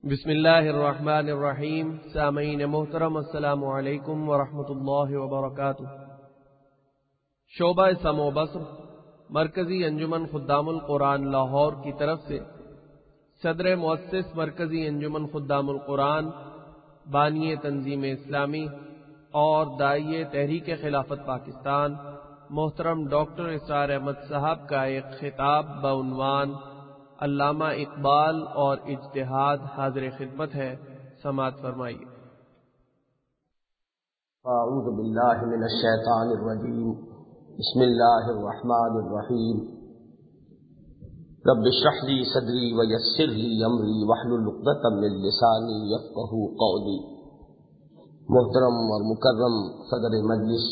بسم اللہ الرحمن الرحیم۔ سامعین محترم، السلام علیکم ورحمۃ اللہ وبرکاتہ۔ شعبہ سمع و بصر مرکزی انجمن خدام القرآن لاہور کی طرف سے صدر مؤسس مرکزی انجمن خدام القرآن، بانی تنظیم اسلامی اور داعیہ تحریک خلافت پاکستان محترم ڈاکٹر اسرار احمد صاحب کا ایک خطاب بعنوان علامہ اقبال اور اجتہاد حاضر خدمت ہے، سماعت فرمائیے۔ اعوذ باللہ من الشیطان الرجیم، بسم اللہ الرحمن الرحیم۔ رب اشرح لی صدری ویسر لی امری واحلل عقدۃ من لسانی یفقہوا قولی۔ محترم اور مکرم صدر مجلس،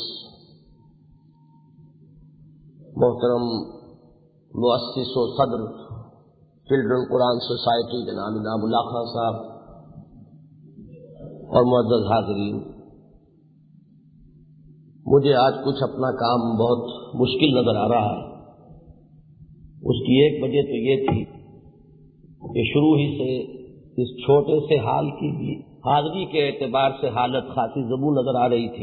محترم مؤسس و صدر چلڈرن قرآن سوسائٹی جناب انعام اللہ خان صاحب اور معزز حاضرین، مجھے آج کچھ اپنا کام بہت مشکل نظر آ رہا ہے۔ اس کی ایک وجہ تو یہ تھی کہ شروع ہی سے اس چھوٹے سے حال کی بھی حاضری کے اعتبار سے حالت خاصی زبوں نظر آ رہی تھی۔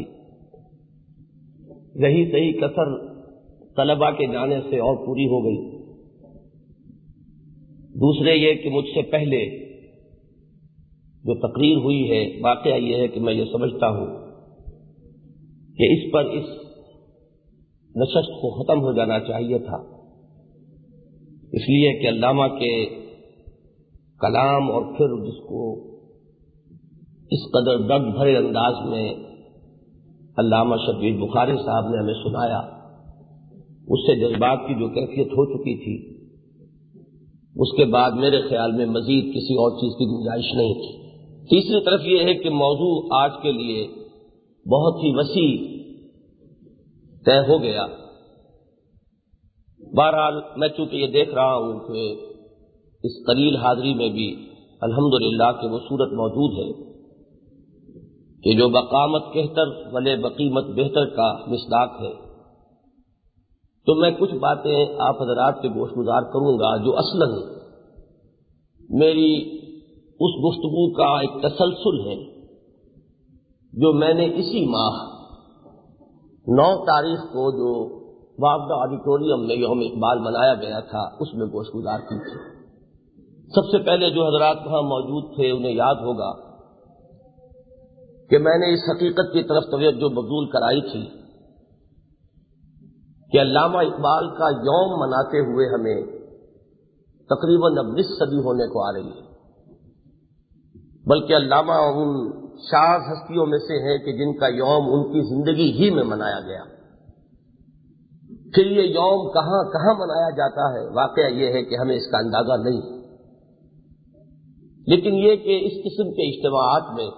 رہی صحیح کثر طلباء کے جانے سے اور پوری ہو گئی۔ دوسرے یہ کہ مجھ سے پہلے جو تقریر ہوئی ہے، واقعہ یہ ہے کہ میں یہ سمجھتا ہوں کہ اس پر اس نشست کو ختم ہو جانا چاہیے تھا، اس لیے کہ علامہ کے کلام اور پھر جس کو اس قدر درد بھرے انداز میں علامہ شبیر بخاری صاحب نے ہمیں سنایا، اس سے جذبات کی جو کیفیت ہو چکی تھی، اس کے بعد میرے خیال میں مزید کسی اور چیز کی گنجائش نہیں تھی۔ تیسری طرف یہ ہے کہ موضوع آج کے لیے بہت ہی وسیع طے ہو گیا۔ بہرحال میں چونکہ یہ دیکھ رہا ہوں کہ اس قلیل حاضری میں بھی الحمدللہ کہ وہ صورت موجود ہے کہ جو بقامت کہتر ولے بقیمت بہتر کا مصداق ہے، تو میں کچھ باتیں آپ حضرات کے گوش گزار کروں گا جو اصلاً میری اس گفتگو کا ایک تسلسل ہے جو میں نے اسی ماہ 9 تاریخ کو جو وابدہ آڈیٹوریم میں یوم اقبال منایا گیا تھا اس میں گوش گزار کی تھی۔ سب سے پہلے جو حضرات وہاں موجود تھے انہیں یاد ہوگا کہ میں نے اس حقیقت کی طرف توجہ مبذول کرائی تھی کہ علامہ اقبال کا یوم مناتے ہوئے ہمیں تقریباً اب 20 صدی ہونے کو آ رہی ہے، بلکہ علامہ ان شاذ ہستیوں میں سے ہیں کہ جن کا یوم ان کی زندگی ہی میں منایا گیا۔ پھر یہ یوم کہاں کہاں منایا جاتا ہے، واقعہ یہ ہے کہ ہمیں اس کا اندازہ نہیں، لیکن یہ کہ اس قسم کے اجتماعات میں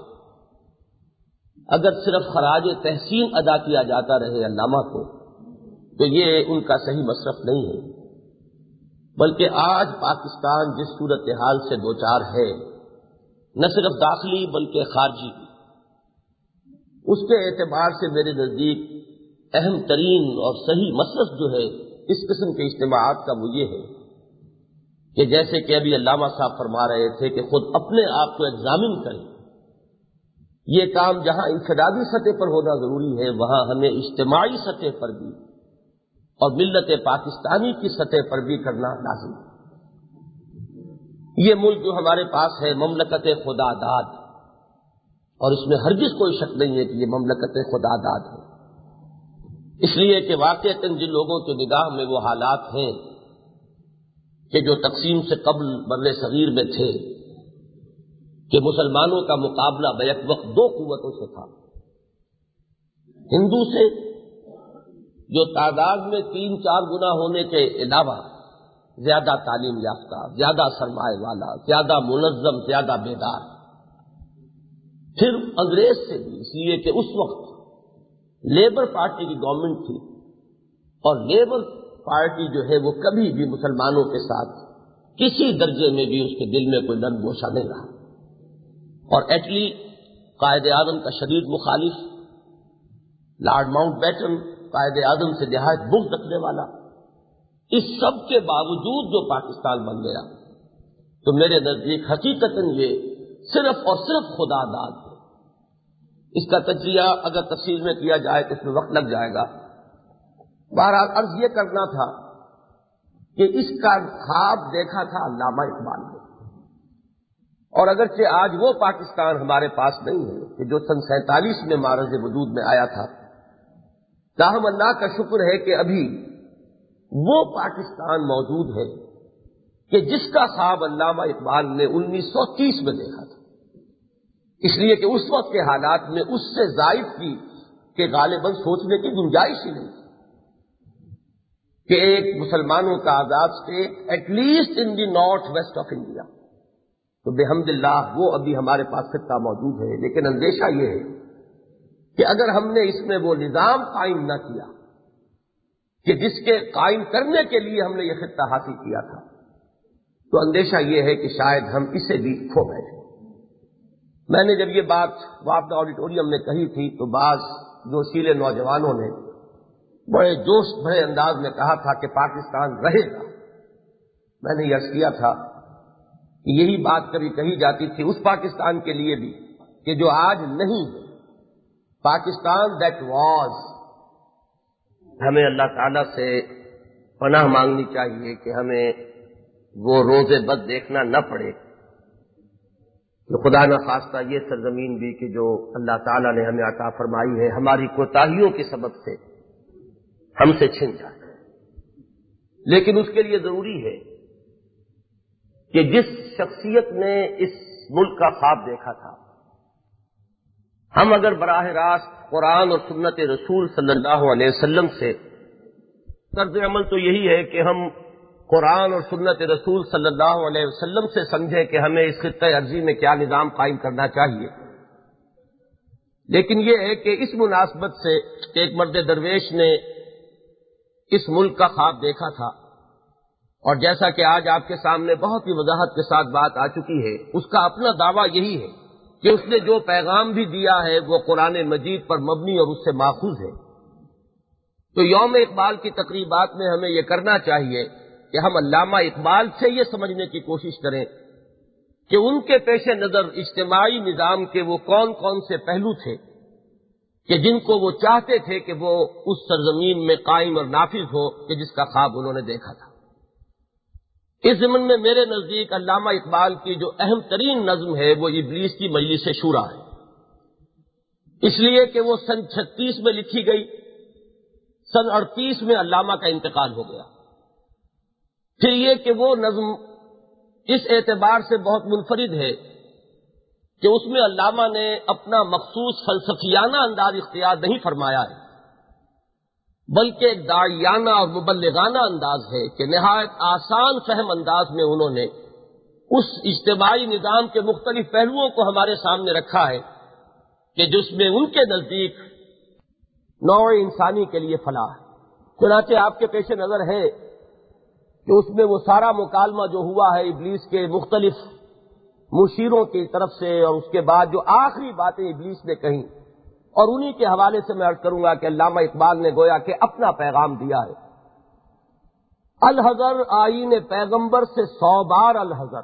اگر صرف خراج تحسین ادا کیا جاتا رہے علامہ کو تو یہ ان کا صحیح مصرف نہیں ہے، بلکہ آج پاکستان جس صورتحال سے دوچار ہے، نہ صرف داخلی بلکہ خارجی، اس کے اعتبار سے میرے نزدیک اہم ترین اور صحیح مصرف جو ہے اس قسم کے اجتماعات کا وہ یہ ہے کہ جیسے کہ ابھی علامہ صاحب فرما رہے تھے کہ خود اپنے آپ کو ایگزامن کریں۔ یہ کام جہاں انفرادی سطح پر ہونا ضروری ہے، وہاں ہمیں اجتماعی سطح پر بھی اور ملت پاکستانی کی سطح پر بھی کرنا لازم ہے۔ یہ ملک جو ہمارے پاس ہے مملکت خدا داد، اور اس میں ہرگز کوئی شک نہیں ہے کہ یہ مملکت خدا داد ہے، اس لیے کہ واقعتاً جن لوگوں کے نگاہ میں وہ حالات ہیں کہ جو تقسیم سے قبل بر صغیر میں تھے کہ مسلمانوں کا مقابلہ بیک وقت 2 قوتوں سے تھا، ہندو سے جو تعداد میں 3-4 گنا ہونے کے علاوہ زیادہ تعلیم یافتہ، زیادہ سرمایہ والا، زیادہ منظم، زیادہ بیدار، پھر انگریز سے بھی، اس لیے کہ اس وقت لیبر پارٹی کی گورنمنٹ تھی اور لیبر پارٹی جو ہے وہ کبھی بھی مسلمانوں کے ساتھ کسی درجے میں بھی اس کے دل میں کوئی نرم گوشہ نہیں رہا، اور ایٹلی قائد اعظم کا شدید مخالف، lord Mount beaten Quaid Azam سے نہایت بغض رکھنے والا، اس سب کے باوجود جو پاکستان بن گیا، تو میرے نزدیک حقیقتاً یہ صرف اور صرف خدا داد ہے۔ اس کا تجزیہ اگر تفصیل میں کیا جائے تو اس میں وقت لگ جائے گا۔ بہرحال عرض یہ کرنا تھا کہ اس کا خواب دیکھا تھا علامہ اقبال نے، اور اگرچہ آج وہ پاکستان ہمارے پاس نہیں ہے کہ جو سن 47 میں معرض وجود میں آیا تھا، تاہم اللہ کا شکر ہے کہ ابھی وہ پاکستان موجود ہے کہ جس کا خواب علامہ اقبال نے 1930 میں دیکھا تھا، اس لیے کہ اس وقت کے حالات میں اس سے زائد کی کہ غالباً سوچنے کی گنجائش ہی نہیں کہ ایک مسلمانوں کا آزاد state at least in the north west of India, تو بحمد اللہ وہ ابھی ہمارے پاس خطہ موجود ہے۔ لیکن اندیشہ یہ ہے کہ اگر ہم نے اس میں وہ نظام قائم نہ کیا کہ جس کے قائم کرنے کے لیے ہم نے یہ خطہ حاصل کیا تھا، تو اندیشہ یہ ہے کہ شاید ہم اسے بھی کھو بیٹھیں۔ میں نے جب یہ بات وافد آڈیٹوریم میں کہی تھی تو بعض جوشیلے نوجوانوں نے بڑے جوش بھرے انداز میں کہا تھا کہ پاکستان رہے گا۔ میں نے یہ عرض کیا تھا کہ یہی بات کبھی کہی جاتی تھی اس پاکستان کے لیے بھی کہ جو آج نہیں ہے، پاکستان دیٹ واز۔ ہمیں اللہ تعالی سے پناہ مانگنی چاہیے کہ ہمیں وہ روز بد دیکھنا نہ پڑے کہ خدا نہ خواستہ یہ سرزمین بھی کہ جو اللہ تعالیٰ نے ہمیں عطا فرمائی ہے ہماری کوتاہیوں کے سبب سے ہم سے چھن جائے۔ لیکن اس کے لیے ضروری ہے کہ جس شخصیت نے اس ملک کا خواب دیکھا تھا، ہم اگر براہ راست قرآن اور سنت رسول صلی اللہ علیہ وسلم سے طرز عمل تو یہی ہے کہ ہم قرآن اور سنت رسول صلی اللہ علیہ وسلم سے سمجھیں کہ ہمیں اس خطۂ ارضی میں کیا نظام قائم کرنا چاہیے۔ لیکن یہ ہے کہ اس مناسبت سے ایک مرد درویش نے اس ملک کا خواب دیکھا تھا، اور جیسا کہ آج آپ کے سامنے بہت ہی وضاحت کے ساتھ بات آ چکی ہے، اس کا اپنا دعویٰ یہی ہے کہ اس نے جو پیغام بھی دیا ہے وہ قرآن مجید پر مبنی اور اس سے ماخوذ ہے۔ تو یوم اقبال کی تقریبات میں ہمیں یہ کرنا چاہیے کہ ہم علامہ اقبال سے یہ سمجھنے کی کوشش کریں کہ ان کے پیش نظر اجتماعی نظام کے وہ کون کون سے پہلو تھے کہ جن کو وہ چاہتے تھے کہ وہ اس سرزمین میں قائم اور نافذ ہو کہ جس کا خواب انہوں نے دیکھا تھا۔ اس ضمن میں میرے نزدیک علامہ اقبال کی جو اہم ترین نظم ہے وہ ابلیس کی مجلس شورا ہے، اس لیے کہ وہ سن 36 میں لکھی گئی، سن 38 میں علامہ کا انتقال ہو گیا۔ پھر یہ کہ وہ نظم اس اعتبار سے بہت منفرد ہے کہ اس میں علامہ نے اپنا مخصوص فلسفیانہ انداز اختیار نہیں فرمایا ہے، بلکہ ایک داعیانہ اور مبلغانہ انداز ہے کہ نہایت آسان فہم انداز میں انہوں نے اس اجتماعی نظام کے مختلف پہلوؤں کو ہمارے سامنے رکھا ہے کہ جس میں ان کے نزدیک نوع انسانی کے لیے فلاح ہے۔ چنانچہ آپ کے پیش نظر ہے کہ اس میں وہ سارا مکالمہ جو ہوا ہے ابلیس کے مختلف مشیروں کی طرف سے، اور اس کے بعد جو آخری باتیں ابلیس نے کہیں، اور انہی کے حوالے سے میں عرض کروں گا کہ علامہ اقبال نے گویا کہ اپنا پیغام دیا ہے۔ الحذر آئین پیغمبر سے 100 بار الحذر،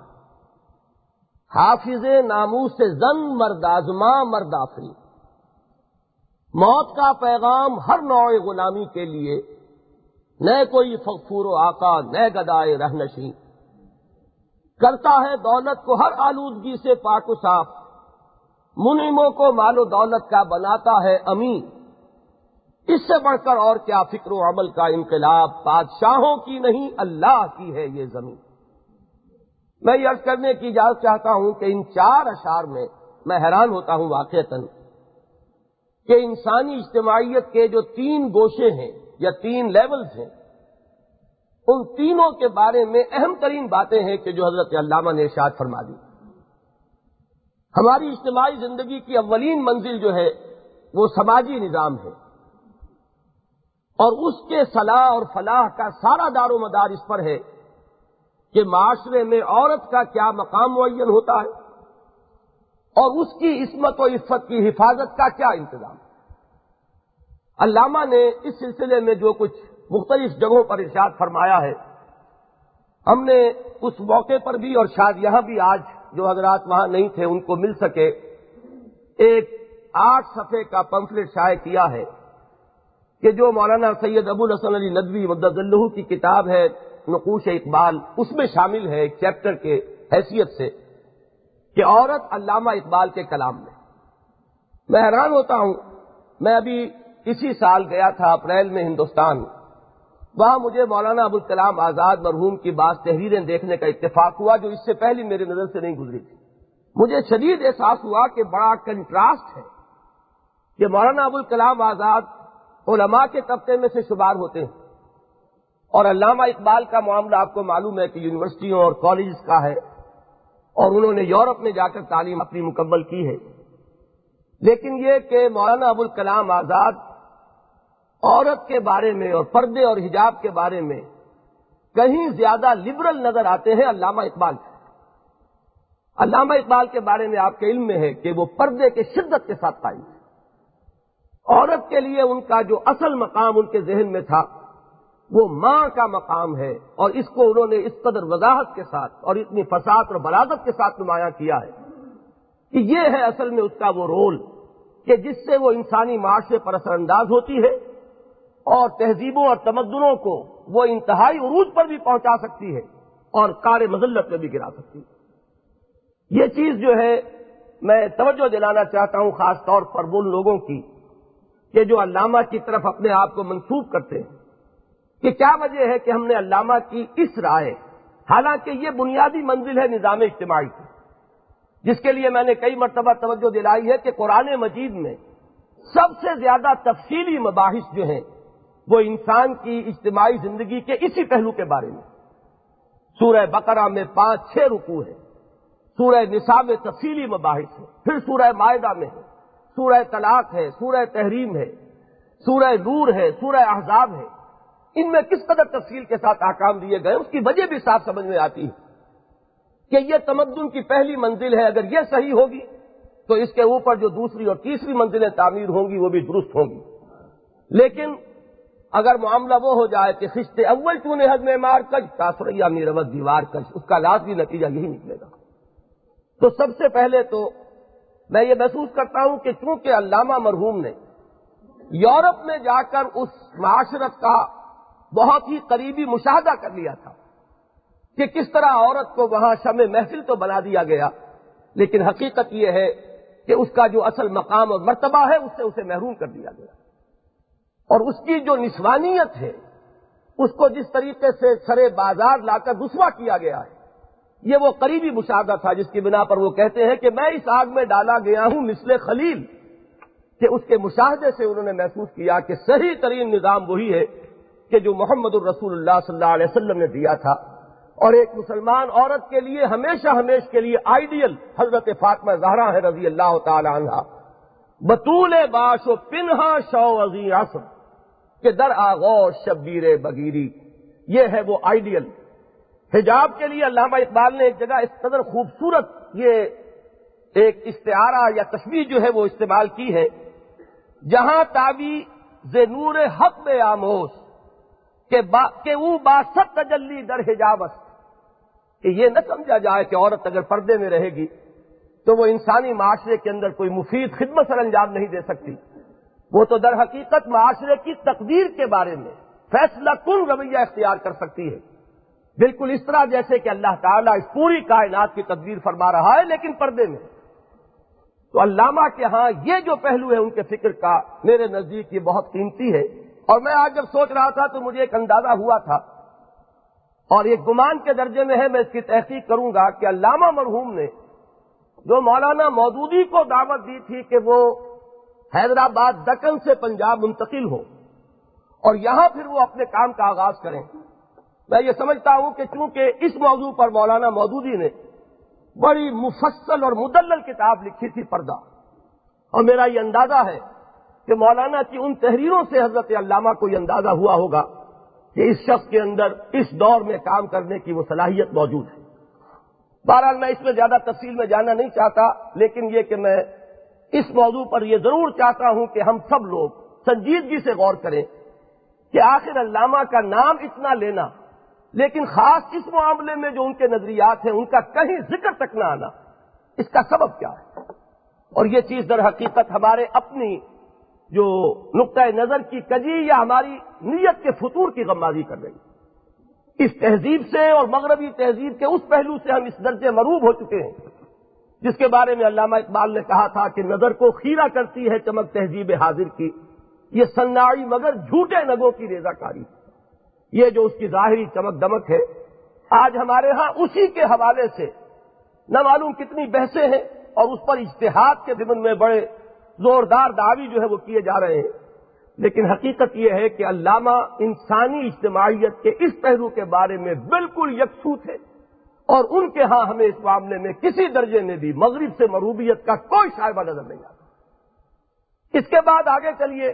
حافظ ناموس زن مرد آزما مرد آفری۔ موت کا پیغام ہر نوع غلامی کے لیے، نہ کوئی فغفور و آقا نہ گدائے رہنشیں، کرتا ہے دولت کو ہر آلودگی سے پاک و صاف، منعموں کو مال و دولت کا بناتا ہے امین۔ اس سے بڑھ کر اور کیا فکر و عمل کا انقلاب، بادشاہوں کی نہیں اللہ کی ہے یہ زمین۔ میں یہ عرض کرنے کی اجازت چاہتا ہوں کہ ان 4 اشعار میں حیران ہوتا ہوں واقعتاً کہ انسانی اجتماعیت کے جو 3 گوشے ہیں یا 3 لیولز ہیں، ان تینوں کے بارے میں اہم ترین باتیں ہیں کہ جو حضرت علامہ نے ارشاد فرما دی۔ ہماری اجتماعی زندگی کی اولین منزل جو ہے وہ سماجی نظام ہے، اور اس کے صلاح اور فلاح کا سارا دار و مدار اس پر ہے کہ معاشرے میں عورت کا کیا مقام معین ہوتا ہے اور اس کی عصمت و عفت کی حفاظت کا کیا انتظام۔ علامہ نے اس سلسلے میں جو کچھ مختلف جگہوں پر ارشاد فرمایا ہے، ہم نے اس موقع پر بھی اور شاید یہاں بھی آج جو حضرات وہاں نہیں تھے ان کو مل سکے، ایک 8 صفحے کا پمفلٹ شائع کیا ہے کہ جو مولانا سید ابو الحسن علی ندوی مدد اللہ کی کتاب ہے نقوش اقبال، اس میں شامل ہے ایک چیپٹر کے حیثیت سے کہ عورت علامہ اقبال کے کلام میں حیران ہوتا ہوں۔ میں ابھی اسی سال گیا تھا اپریل میں ہندوستان، وہاں مجھے مولانا ابوالکلام آزاد مرحوم کی بعض تحریریں دیکھنے کا اتفاق ہوا جو اس سے پہلے میرے نظر سے نہیں گزری تھی۔ مجھے شدید احساس ہوا کہ بڑا کنٹراسٹ ہے کہ مولانا ابوالکلام آزاد علماء کے طبقے میں سے شمار ہوتے ہیں، اور علامہ اقبال کا معاملہ آپ کو معلوم ہے کہ یونیورسٹیوں اور کالجز کا ہے، اور انہوں نے یورپ میں جا کر تعلیم اپنی مکمل کی ہے۔ لیکن یہ کہ مولانا ابوالکلام آزاد عورت کے بارے میں اور پردے اور حجاب کے بارے میں کہیں زیادہ لبرل نظر آتے ہیں علامہ اقبال۔ علامہ اقبال کے بارے میں آپ کے علم میں ہے کہ وہ پردے کے شدت کے ساتھ قائم ہے۔ عورت کے لیے ان کا جو اصل مقام ان کے ذہن میں تھا وہ ماں کا مقام ہے، اور اس کو انہوں نے اس قدر وضاحت کے ساتھ اور اتنی فصاحت اور بلاغت کے ساتھ نمایاں کیا ہے کہ یہ ہے اصل میں اس کا وہ رول کہ جس سے وہ انسانی معاشرے پر اثر انداز ہوتی ہے اور تہذیبوں اور تمدنوں کو وہ انتہائی عروج پر بھی پہنچا سکتی ہے اور کار مذلت میں بھی گرا سکتی ہے۔ یہ چیز جو ہے میں توجہ دلانا چاہتا ہوں خاص طور پر وہ لوگوں کی کہ جو علامہ کی طرف اپنے آپ کو منسوب کرتے ہیں کہ کیا وجہ ہے کہ ہم نے علامہ کی اس رائے، حالانکہ یہ بنیادی منزل ہے نظام اجتماعی کی، جس کے لیے میں نے کئی مرتبہ توجہ دلائی ہے کہ قرآن مجید میں سب سے زیادہ تفصیلی مباحث جو ہیں وہ انسان کی اجتماعی زندگی کے اسی پہلو کے بارے میں۔ سورہ بقرہ میں 5-6 رکوع ہے، سورہ نساء میں تفصیلی مباحث ہے، پھر سورہ مائدہ میں ہے، سورہ طلاق ہے، سورہ تحریم ہے، سورہ نور ہے، سورہ احزاب ہے۔ ان میں کس قدر تفصیل کے ساتھ احکام دیے گئے، اس کی وجہ بھی صاف سمجھ میں آتی ہے کہ یہ تمدن کی پہلی منزل ہے، اگر یہ صحیح ہوگی تو اس کے اوپر جو دوسری اور تیسری منزلیں تعمیر ہوں گی وہ بھی درست ہوں گی۔ لیکن اگر معاملہ وہ ہو جائے کہ خشت اول تو نے حد میں مار کج تاثریا میروت دیوار کج، اس کا لازمی نتیجہ یہی نکلے گا۔ تو سب سے پہلے تو میں یہ محسوس کرتا ہوں کہ چونکہ علامہ مرحوم نے یورپ میں جا کر اس معاشرت کا بہت ہی قریبی مشاہدہ کر لیا تھا کہ کس طرح عورت کو وہاں شمع محفل تو بنا دیا گیا، لیکن حقیقت یہ ہے کہ اس کا جو اصل مقام اور مرتبہ ہے اس سے اسے محروم کر دیا گیا، اور اس کی جو نسوانیت ہے اس کو جس طریقے سے سرے بازار لا کر رسوا کیا گیا ہے، یہ وہ قریبی مشاہدہ تھا جس کی بنا پر وہ کہتے ہیں کہ میں اس آگ میں ڈالا گیا ہوں مثل خلیل، کہ اس کے مشاہدے سے انہوں نے محسوس کیا کہ صحیح ترین نظام وہی ہے کہ جو محمد الرسول اللہ صلی اللہ علیہ وسلم نے دیا تھا، اور ایک مسلمان عورت کے لیے ہمیشہ کے لیے آئیڈیل حضرت فاطمہ زہرا ہے رضی اللہ تعالی عنہا، بطول باش و پنہا شو عظیم عصر کہ در آغوش شبیر بگیری، یہ ہے وہ آئیڈیل۔ حجاب کے لیے علامہ اقبال نے ایک جگہ اس قدر خوبصورت یہ ایک استعارہ یا تشبیہ جو ہے وہ استعمال کی ہے، جہاں تعبیذ نور حق بے آموز کہ او باست تجلی در حجاب است، کہ یہ نہ سمجھا جائے کہ عورت اگر پردے میں رہے گی تو وہ انسانی معاشرے کے اندر کوئی مفید خدمت سر انجام نہیں دے سکتی، وہ تو در حقیقت معاشرے کی تقدیر کے بارے میں فیصلہ کن رویہ اختیار کر سکتی ہے، بالکل اس طرح جیسے کہ اللہ تعالیٰ اس پوری کائنات کی تدبیر فرما رہا ہے لیکن پردے میں۔ تو علامہ کے ہاں یہ جو پہلو ہے ان کے فکر کا میرے نزدیک یہ بہت قیمتی ہے، اور میں آج جب سوچ رہا تھا تو مجھے ایک اندازہ ہوا تھا، اور ایک گمان کے درجے میں ہے، میں اس کی تحقیق کروں گا کہ علامہ مرحوم نے جو مولانا مودودی کو دعوت دی تھی کہ وہ حیدرآباد دکن سے پنجاب منتقل ہو اور یہاں پھر وہ اپنے کام کا آغاز کریں، میں یہ سمجھتا ہوں کہ چونکہ اس موضوع پر مولانا مودودی نے بڑی مفصل اور مدلل کتاب لکھی تھی پردہ، اور میرا یہ اندازہ ہے کہ مولانا کی ان تحریروں سے حضرت علامہ کو یہ اندازہ ہوا ہوگا کہ اس شخص کے اندر اس دور میں کام کرنے کی وہ صلاحیت موجود ہے۔ بہرحال میں اس میں زیادہ تفصیل میں جانا نہیں چاہتا، لیکن یہ کہ میں اس موضوع پر یہ ضرور چاہتا ہوں کہ ہم سب لوگ سنجیدگی سے غور کریں کہ آخر علامہ کا نام اتنا لینا، لیکن خاص اس معاملے میں جو ان کے نظریات ہیں ان کا کہیں ذکر تک نہ آنا، اس کا سبب کیا ہے؟ اور یہ چیز در حقیقت ہمارے اپنی جو نقطۂ نظر کی کجی یا ہماری نیت کے فطور کی غمازی کر رہی ہے۔ اس تہذیب سے اور مغربی تہذیب کے اس پہلو سے ہم اس درجے مروب ہو چکے ہیں جس کے بارے میں علامہ اقبال نے کہا تھا کہ نظر کو خیرہ کرتی ہے چمک تہذیب حاضر کی، یہ صناعی مگر جھوٹے نگوں کی ریزہ کاری، یہ جو اس کی ظاہری چمک دمک ہے آج ہمارے ہاں اسی کے حوالے سے نہ معلوم کتنی بحثیں ہیں اور اس پر اجتہاد کے ضمن میں بڑے زوردار دعوی جو ہے وہ کیے جا رہے ہیں، لیکن حقیقت یہ ہے کہ علامہ انسانی اجتماعیت کے اس پہلو کے بارے میں بالکل یکسو تھے، اور ان کے ہاں ہمیں اس معاملے میں کسی درجے میں بھی مغرب سے مروبیت کا کوئی شائبہ نظر نہیں آتا۔ اس کے بعد آگے چلیے،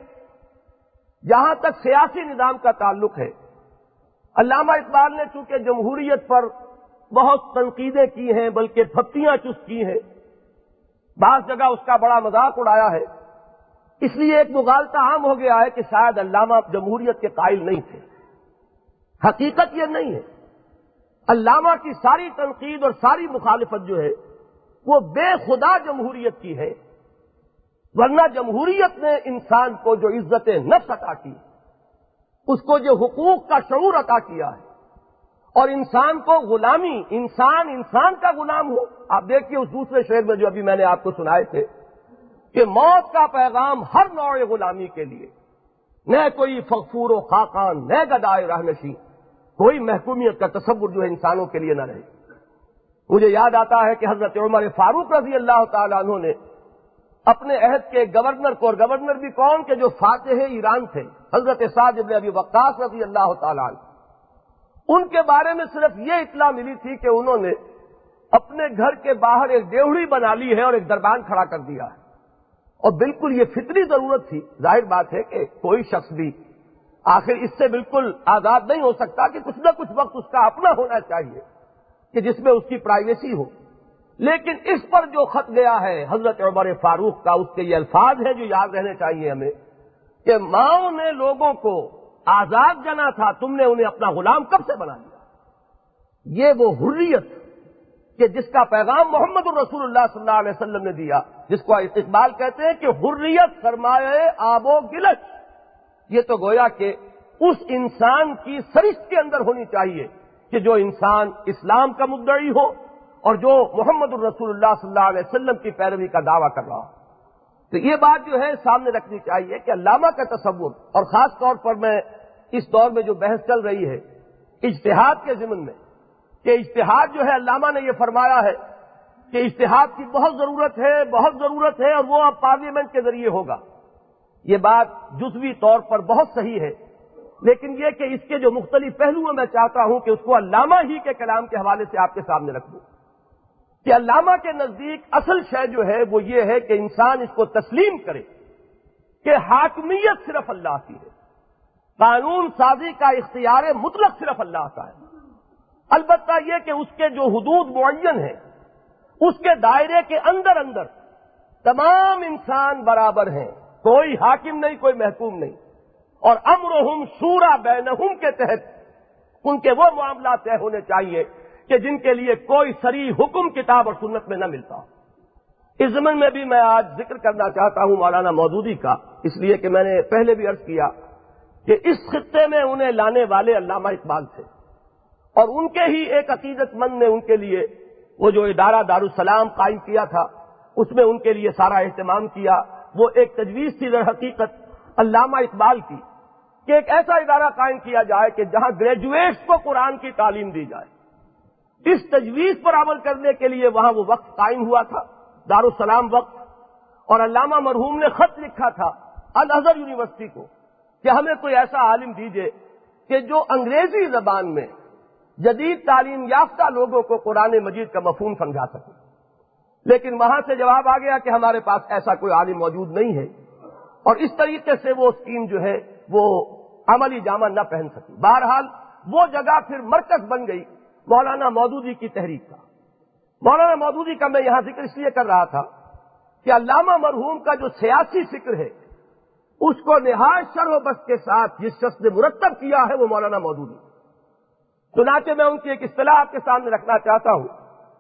جہاں تک سیاسی نظام کا تعلق ہے، علامہ اقبال نے چونکہ جمہوریت پر بہت تنقیدیں کی ہیں بلکہ پھپتیاں چست کی ہیں، بعض جگہ اس کا بڑا مذاق اڑایا ہے، اس لیے ایک مغالطہ عام ہو گیا ہے کہ شاید علامہ جمہوریت کے قائل نہیں تھے۔ حقیقت یہ نہیں ہے، علامہ کی ساری تنقید اور ساری مخالفت جو ہے وہ بے خدا جمہوریت کی ہے، ورنہ جمہوریت نے انسان کو جو عزت نفس عطا کی، اس کو جو حقوق کا شعور عطا کیا ہے، اور انسان کو غلامی، انسان کا غلام ہو۔ آپ دیکھیے اس دوسرے شعر میں جو ابھی میں نے آپ کو سنائے تھے کہ موت کا پیغام ہر نوع غلامی کے لیے، نہ کوئی فغفور و خاقان، نہ گدائے رہنشین، کوئی محکومیت کا تصور جو ہے انسانوں کے لیے نہ رہے۔ مجھے یاد آتا ہے کہ حضرت عمر فاروق رضی اللہ تعالیٰ عنہ نے اپنے عہد کے گورنر کو، اور گورنر بھی کون کہ جو فاتح ایران تھے، حضرت سعد بن ابی وقاص رضی اللہ تعالیٰ عنہ، ان کے بارے میں صرف یہ اطلاع ملی تھی کہ انہوں نے اپنے گھر کے باہر ایک ڈیوڑی بنا لی ہے اور ایک دربان کھڑا کر دیا ہے، اور بالکل یہ فطری ضرورت تھی۔ ظاہر بات ہے کہ کوئی شخص بھی آخر اس سے بالکل آزاد نہیں ہو سکتا کہ کچھ نہ کچھ وقت اس کا اپنا ہونا چاہیے کہ جس میں اس کی پرائیویسی ہو، لیکن اس پر جو خط گیا ہے حضرت عمر فاروق کا، اس کے یہ الفاظ ہیں جو یاد رہنے چاہیے ہمیں کہ ماؤں نے لوگوں کو آزاد جنا تھا، تم نے انہیں اپنا غلام کب سے بنا لیا۔ یہ وہ حریت کہ جس کا پیغام محمد الرسول اللہ صلی اللہ علیہ وسلم نے دیا، جس کو اقبال کہتے ہیں کہ حریت سرمایہ آب و گلش، یہ تو گویا کہ اس انسان کی سرشت کے اندر ہونی چاہیے کہ جو انسان اسلام کا مدعی ہو اور جو محمد الرسول اللہ صلی اللہ علیہ وسلم کی پیروی کا دعویٰ کر رہا ہو۔ تو یہ بات جو ہے سامنے رکھنی چاہیے کہ علامہ کا تصور، اور خاص طور پر میں اس دور میں جو بحث چل رہی ہے اجتہاد کے ضمن میں، کہ اجتہاد جو ہے علامہ نے یہ فرمایا ہے کہ اجتہاد کی بہت ضرورت ہے اور وہ اب پارلیمنٹ کے ذریعے ہوگا۔ یہ بات جزوی طور پر بہت صحیح ہے، لیکن یہ کہ اس کے جو مختلف پہلو ہیں میں چاہتا ہوں کہ اس کو علامہ ہی کے کلام کے حوالے سے آپ کے سامنے رکھ دوں کہ علامہ کے نزدیک اصل شے جو ہے وہ یہ ہے کہ انسان اس کو تسلیم کرے کہ حاکمیت صرف اللہ کی ہے، قانون سازی کا اختیار مطلق صرف اللہ کا ہے، البتہ یہ کہ اس کے جو حدود معین ہیں اس کے دائرے کے اندر تمام انسان برابر ہیں، کوئی حاکم نہیں، کوئی محکوم نہیں، اور امرہم شورا بینہم کے تحت ان کے وہ معاملات طے ہونے چاہیے کہ جن کے لیے کوئی صریح حکم کتاب اور سنت میں نہ ملتا۔ اس ضمن میں بھی میں آج ذکر کرنا چاہتا ہوں مولانا مودودی کا، اس لیے کہ میں نے پہلے بھی عرض کیا کہ اس خطے میں انہیں لانے والے علامہ اقبال تھے، اور ان کے ہی ایک عقیدت مند نے ان کے لیے وہ جو ادارہ دارالسلام قائم کیا تھا اس میں ان کے لیے سارا اہتمام کیا۔ وہ ایک تجویز تھی در حقیقت علامہ اقبال کی کہ ایک ایسا ادارہ قائم کیا جائے کہ جہاں گریجویٹس کو قرآن کی تعلیم دی جائے۔ اس تجویز پر عمل کرنے کے لیے وہاں وہ وقت قائم ہوا تھا، دارالسلام وقت، اور علامہ مرحوم نے خط لکھا تھا الازہر یونیورسٹی کو کہ ہمیں کوئی ایسا عالم دیجیے کہ جو انگریزی زبان میں جدید تعلیم یافتہ لوگوں کو قرآن مجید کا مفہوم سمجھا سکے، لیکن وہاں سے جواب آ گیا کہ ہمارے پاس ایسا کوئی عالم موجود نہیں ہے، اور اس طریقے سے وہ اسکیم جو ہے وہ عملی جامہ نہ پہن سکی۔ بہرحال وہ جگہ پھر مرکز بن گئی مولانا مودودی کی تحریک کا۔ مولانا مودودی کا میں یہاں ذکر اس لیے کر رہا تھا کہ علامہ مرحوم کا جو سیاسی فکر ہے اس کو نہایت شرح و بسط کے ساتھ جس شخص نے مرتب کیا ہے وہ مولانا مودودی۔ چنانچہ میں ان کی ایک اصطلاح آپ کے سامنے رکھنا چاہتا ہوں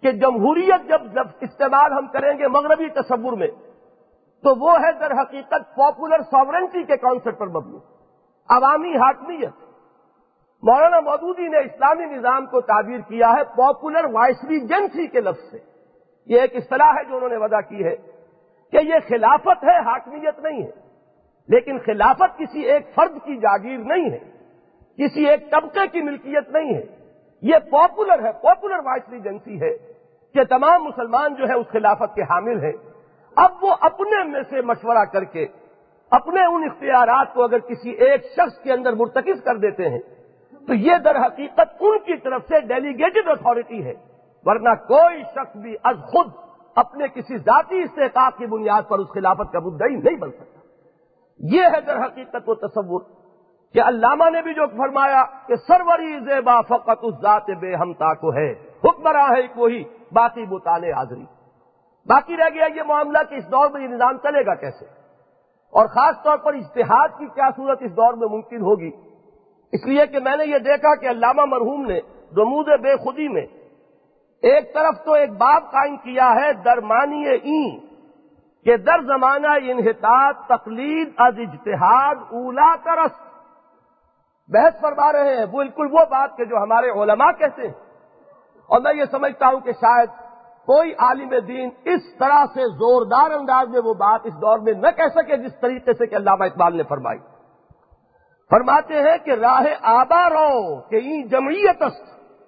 کہ جمہوریت جب لفظ استعمال ہم کریں گے مغربی تصور میں تو وہ ہے در حقیقت پاپولر ساورنٹی کے کانسیپٹ پر مبنی، عوامی حاکمیت۔ مولانا مودودی نے اسلامی نظام کو تعبیر کیا ہے پاپولر وائسریجنسی کے لفظ سے۔ یہ ایک اصطلاح ہے جو انہوں نے وضع کی ہے کہ یہ خلافت ہے، حاکمیت نہیں ہے، لیکن خلافت کسی ایک فرد کی جاگیر نہیں ہے، کسی ایک طبقے کی ملکیت نہیں ہے، یہ پاپولر ہے، پاپولر وائسریجنسی ہے کہ تمام مسلمان جو ہے اس خلافت کے حامل ہیں۔ اب وہ اپنے میں سے مشورہ کر کے اپنے ان اختیارات کو اگر کسی ایک شخص کے اندر مرتکز کر دیتے ہیں تو یہ در حقیقت ان کی طرف سے ڈیلیگیٹڈ اتھارٹی ہے، ورنہ کوئی شخص بھی از خود اپنے کسی ذاتی استحقاق کی بنیاد پر اس خلافت کا مدعی نہیں بن سکتا۔ یہ ہے در حقیقت وہ تصور کہ علامہ نے بھی جو فرمایا کہ سروری زیبا فقط اس ذات بے ہمتا کو ہے، حکمراں ہے ایک وہی باقی بتانے حاضری۔ باقی رہ گیا یہ معاملہ کہ اس دور میں یہ نظام چلے گا کیسے، اور خاص طور پر اجتہاد کی کیا صورت اس دور میں ممکن ہوگی۔ اس لیے کہ میں نے یہ دیکھا کہ علامہ مرحوم نے رموز بے خودی میں ایک طرف تو ایک باب قائم کیا ہے درمانی این کہ در زمانہ انحطاط تقلید از اجتہاد اولا کرست، بحث فرما رہے ہیں بالکل وہ بات کہ جو ہمارے علماء کہتے ہیں، اور میں یہ سمجھتا ہوں کہ شاید کوئی عالم دین اس طرح سے زوردار انداز میں وہ بات اس دور میں نہ کہہ سکے جس طریقے سے کہ علامہ اقبال نے فرمائی۔ فرماتے ہیں کہ راہ آبا رو کہ این جمعیت است،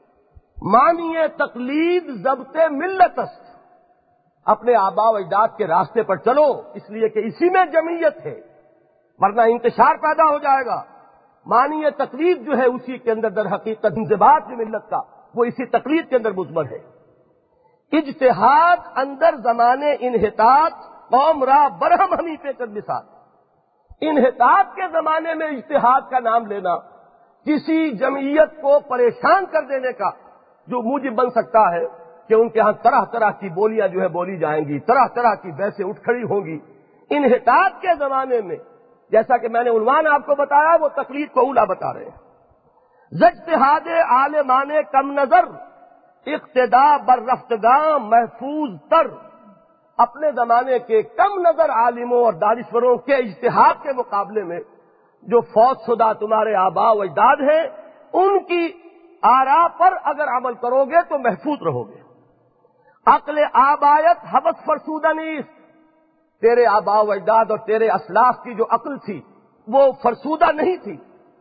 معنی تقلید ضبط ملت است، اپنے آبا و اجداد کے راستے پر چلو اس لیے کہ اسی میں جمعیت ہے، ورنہ انتشار پیدا ہو جائے گا۔ معنی تقلید جو ہے اسی کے اندر در حقیقت انضباط ملت کا وہ اسی تقلید کے اندر مضمر ہے۔ اجتہاد اندر زمانے انحطاط قوم را برہم ہمی پہ کر مثال، انحطاط کے زمانے میں اجتہاد کا نام لینا کسی جمعیت کو پریشان کر دینے کا جو موجب بن سکتا ہے کہ ان کے ہاں طرح طرح کی بولیاں جو ہے بولی جائیں گی، طرح طرح کی بحثیں اٹھ کھڑی ہوں گی۔ انحطاط کے زمانے میں جیسا کہ میں نے عنوان آپ کو بتایا وہ تقلید کو اولا بتا رہے ہیں۔ زجتہاد عالمان کم نظر اقتدا بر رفتگاں محفوظ تر، اپنے زمانے کے کم نظر عالموں اور دانشوروں کے اجتہاد کے مقابلے میں جو فوت شدہ تمہارے آباء و اجداد ہیں ان کی آراء پر اگر عمل کرو گے تو محفوظ رہو گے۔ عقل آبایت حوث فرسودہ نیست، تیرے آباء و اجداد اور تیرے اسلاف کی جو عقل تھی وہ فرسودہ نہیں تھی۔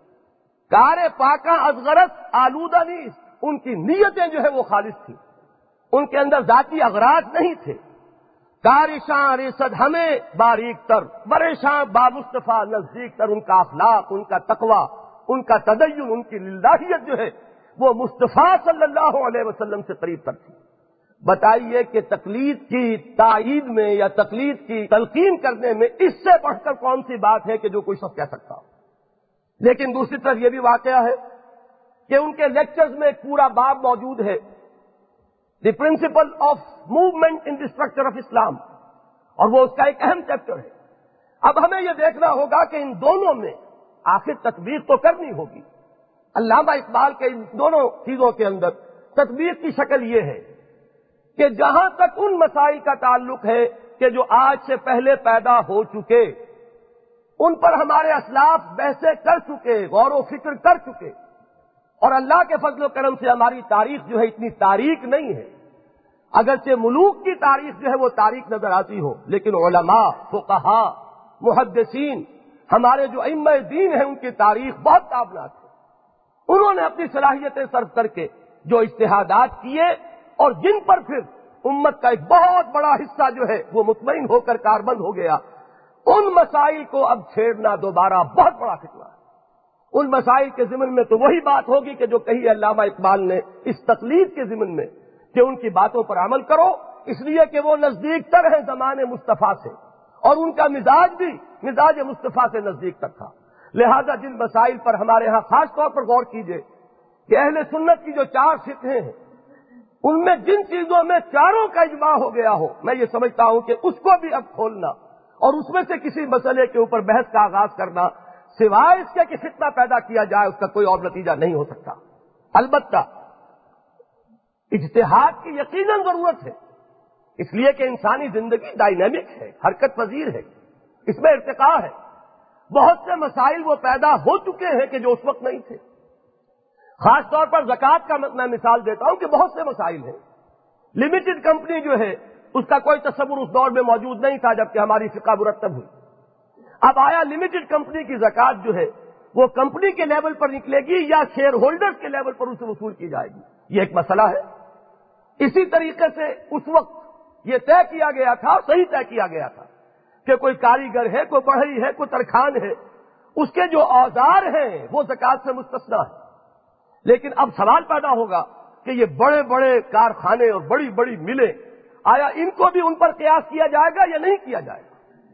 کار پاکاں از غرض آلودہ نیست، ان کی نیتیں جو ہے وہ خالص تھی، ان کے اندر ذاتی اغراض نہیں تھے۔ کارشاں ریسد ہمیں باریک تر، بریشاں با مصطفیٰ نزدیک تر، ان کا اخلاق، ان کا تقوی، ان کا تدین، ان کی للہیت جو ہے وہ مصطفیٰ صلی اللہ علیہ وسلم سے قریب تر تھی۔ بتائیے کہ تقلید کی تائید میں یا تقلید کی تلقین کرنے میں اس سے بڑھ کر کون سی بات ہے کہ جو کوئی شخص کہہ سکتا ہو۔ لیکن دوسری طرف یہ بھی واقعہ ہے کہ ان کے لیکچرز میں ایک پورا باب موجود ہے، the principle of movement in the structure of Islam, اور وہ اس کا ایک اہم چیپٹر ہے۔ اب ہمیں یہ دیکھنا ہوگا کہ ان دونوں میں آخر تطبیق تو کرنی ہوگی۔ علامہ اقبال کے ان دونوں چیزوں کے اندر تطبیق کی شکل یہ ہے کہ جہاں تک ان مسائل کا تعلق ہے کہ جو آج سے پہلے پیدا ہو چکے، ان پر ہمارے اسلاف بحثیں کر چکے، غور و فکر کر چکے، اور اللہ کے فضل و کرم سے ہماری تاریخ جو ہے اتنی تاریک نہیں ہے۔ اگرچہ ملوک کی تاریخ جو ہے وہ تاریک نظر آتی ہو، لیکن علماء، فقہاء، محدثین، ہمارے جو ائمہ دین ہیں ان کی تاریخ بہت تابناک ہے۔ انہوں نے اپنی صلاحیتیں صرف کر کے جو اجتہادات کیے اور جن پر پھر امت کا ایک بہت بڑا حصہ جو ہے وہ مطمئن ہو کر کاربند ہو گیا، ان مسائل کو اب چھیڑنا دوبارہ بہت بڑا فتنہ ہے۔ ان مسائل کے ضمن میں تو وہی بات ہوگی کہ جو کہی علامہ اقبال نے اس تقلید کے ضمن میں کہ ان کی باتوں پر عمل کرو، اس لیے کہ وہ نزدیک تر ہیں زمانے مصطفیٰ سے، اور ان کا مزاج بھی مزاج مصطفیٰ سے نزدیک تر تھا۔ لہذا جن مسائل پر ہمارے ہاں خاص طور پر غور کیجئے کہ اہل سنت کی جو 4 فقہیں ہیں ان میں جن چیزوں میں چاروں کا اجماع ہو گیا ہو، میں یہ سمجھتا ہوں کہ اس کو بھی اب کھولنا اور اس میں سے کسی مسئلے کے اوپر بحث کا آغاز کرنا سوائے اس کے کہ فتنہ پیدا کیا جائے اس کا کوئی اور نتیجہ نہیں ہو سکتا۔ البتہ اجتہاد کی یقیناً ضرورت ہے، اس لیے کہ انسانی زندگی ڈائنامک ہے، حرکت پذیر ہے، اس میں ارتقاء ہے۔ بہت سے مسائل وہ پیدا ہو چکے ہیں کہ جو اس وقت نہیں تھے۔ خاص طور پر زکوٰۃ کا میں مثال دیتا ہوں کہ بہت سے مسائل ہیں۔ لمیٹڈ کمپنی جو ہے اس کا کوئی تصور اس دور میں موجود نہیں تھا جبکہ ہماری فقہ مرتب ہوئی۔ اب آیا لمیٹڈ کمپنی کی زکوٰۃ جو ہے وہ کمپنی کے لیول پر نکلے گی یا شیئر ہولڈرز کے لیول پر اسے وصول کی جائے گی، یہ ایک مسئلہ ہے۔ اسی طریقے سے اس وقت یہ طے کیا گیا تھا اور صحیح طے کیا گیا تھا کہ کوئی کاریگر ہے، کوئی بڑھئی ہے، کوئی ترخان ہے، اس کے جو اوزار ہیں وہ زکوٰۃ سے مستثنیٰ ہے۔ لیکن اب سوال پیدا ہوگا کہ یہ بڑے بڑے کارخانے اور بڑی بڑی ملیں، آیا ان کو بھی ان پر قیاس کیا جائے گا یا نہیں کیا جائے گا؟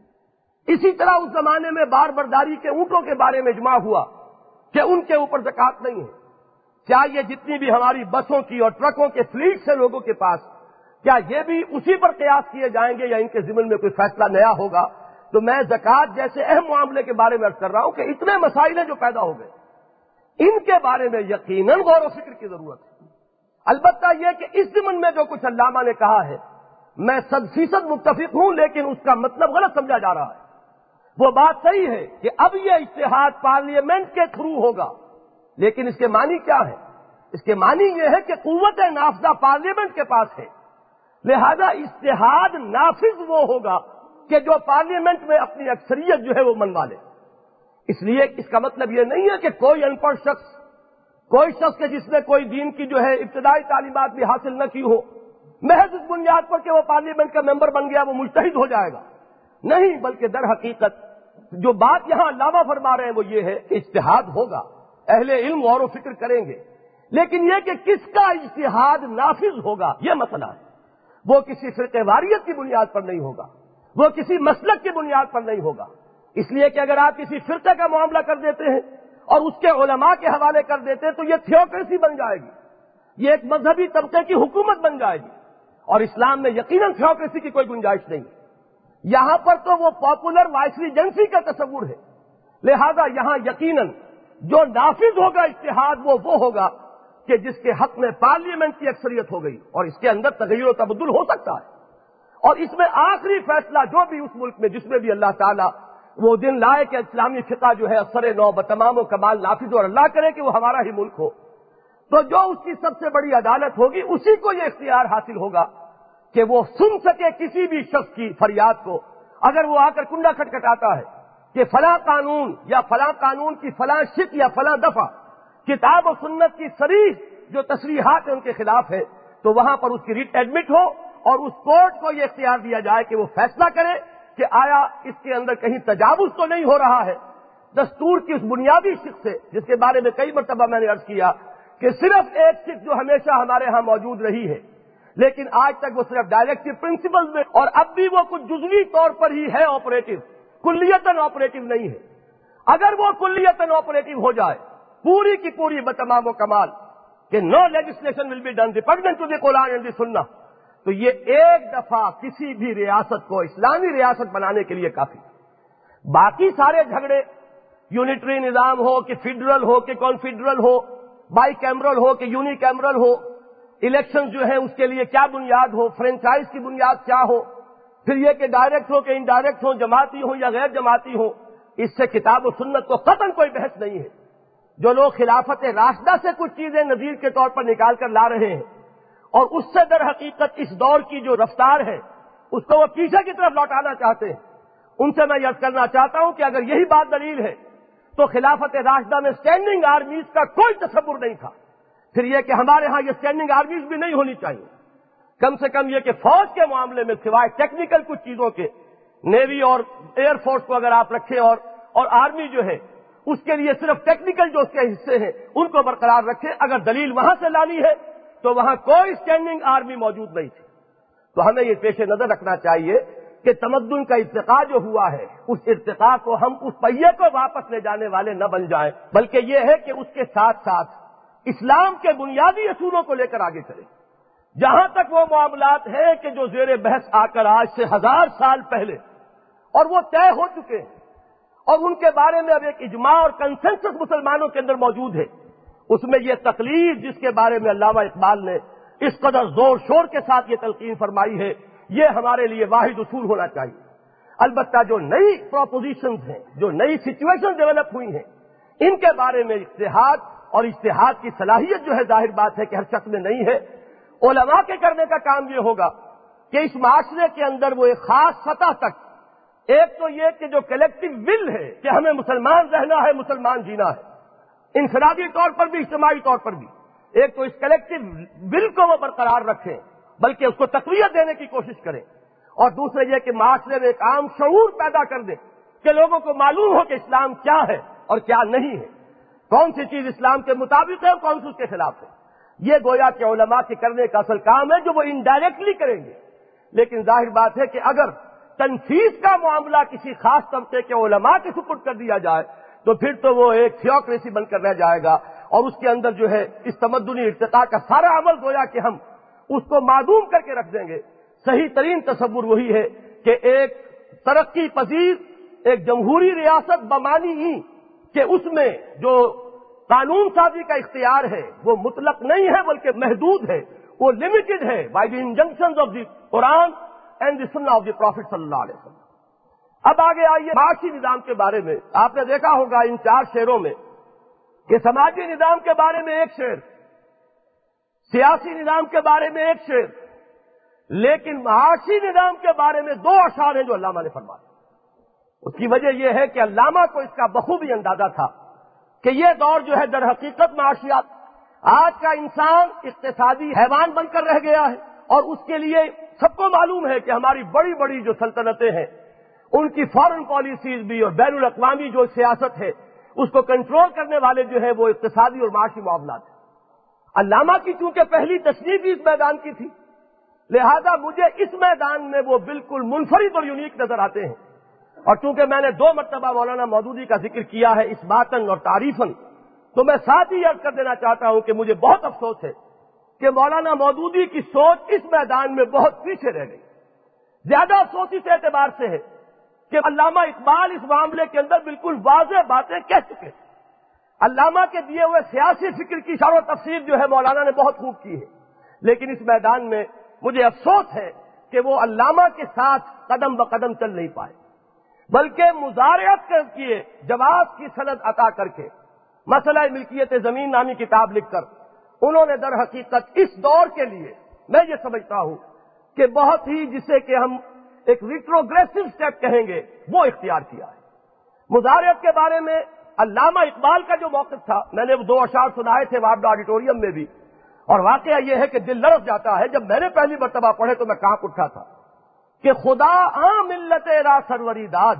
اسی طرح اس زمانے میں بار برداری کے اونٹوں کے بارے میں اجماع ہوا کہ ان کے اوپر زکوٰۃ نہیں ہے۔ کیا یہ جتنی بھی ہماری بسوں کی اور ٹرکوں کے فلیٹ سے لوگوں کے پاس، کیا یہ بھی اسی پر قیاس کیے جائیں گے یا ان کے ضمن میں کوئی فیصلہ نیا ہوگا؟ تو میں زکوٰۃ جیسے اہم معاملے کے بارے میں عرض کر رہا ہوں کہ اتنے مسائل ہیں جو پیدا ہو گئے، ان کے بارے میں یقیناً غور و فکر کی ضرورت ہے۔ البتہ یہ کہ اس ضمن میں جو کچھ علامہ نے کہا ہے میں 100% متفق ہوں، لیکن اس کا مطلب غلط سمجھا جا رہا ہے۔ وہ بات صحیح ہے کہ اب یہ اجتہاد پارلیمنٹ کے تھرو ہوگا، لیکن اس کے معنی کیا ہے؟ اس کے معنی یہ ہے کہ قوت نافذہ پارلیمنٹ کے پاس ہے، لہذا اجتہاد نافذ وہ ہوگا کہ جو پارلیمنٹ میں اپنی اکثریت جو ہے وہ منوا لے۔ اس لیے اس کا مطلب یہ نہیں ہے کہ کوئی ان پڑھ شخص، کوئی شخص کہ جس نے کوئی دین کی جو ہے ابتدائی تعلیمات بھی حاصل نہ کی ہو، محض اس بنیاد پر کہ وہ پارلیمنٹ کا ممبر بن گیا وہ مجتہد ہو جائے گا، نہیں، بلکہ در حقیقت جو بات یہاں علامہ فرما رہے ہیں وہ یہ ہے کہ اجتہاد ہوگا، اہل علم غور و فکر کریں گے، لیکن یہ کہ کس کا اجتہاد نافذ ہوگا یہ مسئلہ ہے۔ وہ کسی فرقہ واریت کی بنیاد پر نہیں ہوگا، وہ کسی مسلک کی بنیاد پر نہیں ہوگا، اس لیے کہ اگر آپ کسی فرقے کا معاملہ کر دیتے ہیں اور اس کے علماء کے حوالے کر دیتے ہیں تو یہ تھیوکریسی بن جائے گی، یہ ایک مذہبی طبقے کی حکومت بن جائے گی، اور اسلام میں یقیناً تھیوکریسی کی کوئی گنجائش نہیں۔ یہاں پر تو وہ پاپولر وائسریجنسی کا تصور ہے، لہذا یہاں یقیناً جو نافذ ہوگا اجتہاد وہ ہوگا کہ جس کے حق میں پارلیمنٹ کی اکثریت ہو گئی، اور اس کے اندر تغیر و تبدل ہو سکتا ہے، اور اس میں آخری فیصلہ جو بھی اس ملک میں جس میں بھی اللہ تعالیٰ وہ دن لائے کہ اسلامی فقہ جو ہے اثر نو بتمام و کمال نافذ، اور اللہ کرے کہ وہ ہمارا ہی ملک ہو، تو جو اس کی سب سے بڑی عدالت ہوگی اسی کو یہ اختیار حاصل ہوگا کہ وہ سن سکے کسی بھی شخص کی فریاد کو، اگر وہ آ کر کنڈا کھٹکھٹاتا ہے کہ فلاں قانون یا فلاں قانون کی فلاں شق یا فلاں دفعہ کتاب و سنت کی صریح جو تصریحات ہیں ان کے خلاف ہے، تو وہاں پر اس کی ریٹ ایڈمٹ ہو اور اس کورٹ کو یہ اختیار دیا جائے کہ وہ فیصلہ کرے کہ آیا اس کے اندر کہیں تجاوز تو نہیں ہو رہا ہے دستور کی اس بنیادی شق سے، جس کے بارے میں کئی مرتبہ میں نے عرض کیا کہ صرف ایک شق جو ہمیشہ ہمارے ہاں موجود رہی ہے، لیکن آج تک وہ صرف ڈائریکٹو پرنسپل میں، اور اب بھی وہ کچھ جزوی طور پر ہی ہے آپریٹو، کلیتاً آپریٹو نہیں ہے۔ اگر وہ کلیتاً آپریٹو ہو جائے پوری کی پوری بتمام و کمال کہ no legislation will be done repugnant to the Quran and the Sunnah, تو یہ ایک دفعہ کسی بھی ریاست کو اسلامی ریاست بنانے کے لیے کافی۔ باقی سارے جھگڑے یونیٹری نظام ہو کہ فیڈرل ہو کہ کانفیڈرل ہو، بائی کیمرل ہو کہ یونی کیمرل ہو، الیکشن جو ہے اس کے لیے کیا بنیاد ہو، فرینچائز کی بنیاد کیا ہو، پھر یہ کہ ڈائریکٹ ہو کہ انڈائریکٹ ہو، جماعتی ہو یا غیر جماعتی ہو، اس سے کتاب و سنت کو قطعاً کوئی بحث نہیں ہے۔ جو لوگ خلافت راشدہ سے کچھ چیزیں نظیر کے طور پر نکال کر لا رہے ہیں اور اس سے در حقیقت اس دور کی جو رفتار ہے اس کو وہ پیچھے کی طرف لوٹانا چاہتے ہیں، ان سے میں یہ کرنا چاہتا ہوں کہ اگر یہی بات دلیل ہے تو خلافت راشدہ میں اسٹینڈنگ آرمیز کا کوئی تصور نہیں تھا، پھر یہ کہ ہمارے ہاں یہ اسٹینڈنگ آرمیز بھی نہیں ہونی چاہیے، کم سے کم یہ کہ فوج کے معاملے میں سوائے ٹیکنیکل کچھ چیزوں کے نیوی اور ایئر فورس کو اگر آپ رکھیں اور آرمی جو ہے اس کے لیے صرف ٹیکنیکل جو اس کے حصے ہیں ان کو برقرار رکھیں، اگر دلیل وہاں سے لانی ہے تو وہاں کوئی اسٹینڈنگ آرمی موجود نہیں تھی۔ تو ہمیں یہ پیش نظر رکھنا چاہیے کہ تمدن کا ارتقاء جو ہوا ہے اس ارتقاء کو ہم اس پہیے کو واپس لے جانے والے نہ بن جائیں، بلکہ یہ ہے کہ اس کے ساتھ ساتھ اسلام کے بنیادی اصولوں کو لے کر آگے چلیں۔ جہاں تک وہ معاملات ہیں کہ جو زیر بحث آ کر آج سے 1000 سال پہلے اور وہ طے ہو چکے ہیں اور ان کے بارے میں اب ایک اجماع اور کنسنسس مسلمانوں کے اندر موجود ہے، اس میں یہ تقلید جس کے بارے میں علامہ اقبال نے اس قدر زور شور کے ساتھ یہ تلقین فرمائی ہے، یہ ہمارے لیے واحد اصول ہونا چاہیے۔ البتہ جو نئی پروپوزیشنز ہیں، جو نئی سچویشن ڈیولپ ہوئی ہیں، ان کے بارے میں اجتہاد اور اجتہاد کی صلاحیت جو ہے ظاہر بات ہے کہ ہر شخص میں نہیں ہے۔ علماء کے کرنے کا کام یہ ہوگا کہ اس معاشرے کے اندر وہ ایک خاص سطح تک، ایک تو یہ کہ جو کلیکٹو ول ہے کہ ہمیں مسلمان رہنا ہے، مسلمان جینا ہے، انفرادی طور پر بھی اجتماعی طور پر بھی، ایک تو اس کلیکٹو ول کو وہ برقرار رکھیں بلکہ اس کو تقویت دینے کی کوشش کریں، اور دوسرے یہ کہ معاشرے میں ایک عام شعور پیدا کر دیں کہ لوگوں کو معلوم ہو کہ اسلام کیا ہے اور کیا نہیں ہے، کون سی چیز اسلام کے مطابق ہے اور کون سی اس کے خلاف ہے۔ یہ گویا کہ علماء کے کرنے کا اصل کام ہے جو وہ انڈائریکٹلی کریں گے، لیکن ظاہر بات ہے کہ اگر تنفیذ کا معاملہ کسی خاص طبقے کے علماء کے سپرد کر دیا جائے تو پھر تو وہ ایک تھیوکریسی بن کر رہ جائے گا، اور اس کے اندر جو ہے اس تمدنی ارتقاء کا سارا عمل گویا کہ ہم اس کو معدوم کر کے رکھ دیں گے۔ صحیح ترین تصور وہی ہے کہ ایک ترقی پذیر ایک جمہوری ریاست بمانی ہی کہ اس میں جو قانون سازی کا اختیار ہے وہ مطلق نہیں ہے بلکہ محدود ہے، وہ لمیٹڈ ہے by the injunctions of the Quran and the Sunnah of the profit صلی اللہ علیہ وسلم۔ اب آگے آئیے معاشی نظام کے بارے میں۔ آپ نے دیکھا ہوگا ان 4 شعروں میں کہ سماجی نظام کے بارے میں ایک شعر، سیاسی نظام کے بارے میں ایک شعر، لیکن معاشی نظام کے بارے میں 2 اشعار ہیں جو علامہ نے فرمائے۔ اس کی وجہ یہ ہے کہ علامہ کو اس کا بخوبی اندازہ تھا کہ یہ دور جو ہے در حقیقت معاشیات، آج کا انسان اقتصادی حیوان بن کر رہ گیا ہے، اور اس کے لیے سب کو معلوم ہے کہ ہماری بڑی بڑی جو سلطنتیں ہیں ان کی فارن پالیسیز بھی اور بین الاقوامی جو سیاست ہے اس کو کنٹرول کرنے والے جو ہے وہ اقتصادی اور معاشی معاملات ہیں۔ علامہ کی چونکہ پہلی تصنیف اس میدان کی تھی، لہذا مجھے اس میدان میں وہ بالکل منفرد اور یونیک نظر آتے ہیں، اور چونکہ میں نے 2 مرتبہ مولانا مودودی کا ذکر کیا ہے اثباتاً اور تعریفاً، تو میں ساتھ ہی عرض کر دینا چاہتا ہوں کہ مجھے بہت افسوس ہے کہ مولانا مودودی کی سوچ اس میدان میں بہت پیچھے رہ گئی۔ زیادہ افسوس اس اعتبار سے ہے کہ علامہ اقبال اس معاملے کے اندر بالکل واضح باتیں کہہ چکے ہیں۔ علامہ کے دیے ہوئے سیاسی فکر کی شرح و تفسیر جو ہے مولانا نے بہت خوب کی ہے، لیکن اس میدان میں مجھے افسوس ہے کہ وہ علامہ کے ساتھ قدم بقدم چل نہیں پائے، بلکہ مزارعت کیے جواز کی سند عطا کر کے مسئلہ ملکیت زمین نامی کتاب لکھ کر انہوں نے در حقیقت اس دور کے لیے میں یہ سمجھتا ہوں کہ بہت ہی جسے کہ ہم ایک ریٹروگریسو سٹیپ کہیں گے وہ اختیار کیا ہے۔ مزارعت کے بارے میں علامہ اقبال کا جو موقف تھا، میں نے وہ 2 اشعار سنائے تھے وابڈا آڈیٹوریم میں بھی، اور واقعہ یہ ہے کہ دل لرز جاتا ہے۔ جب میں نے پہلی مرتبہ پڑھے تو میں کانپ اٹھا تھا کہ خدا عام ملت را سروری داد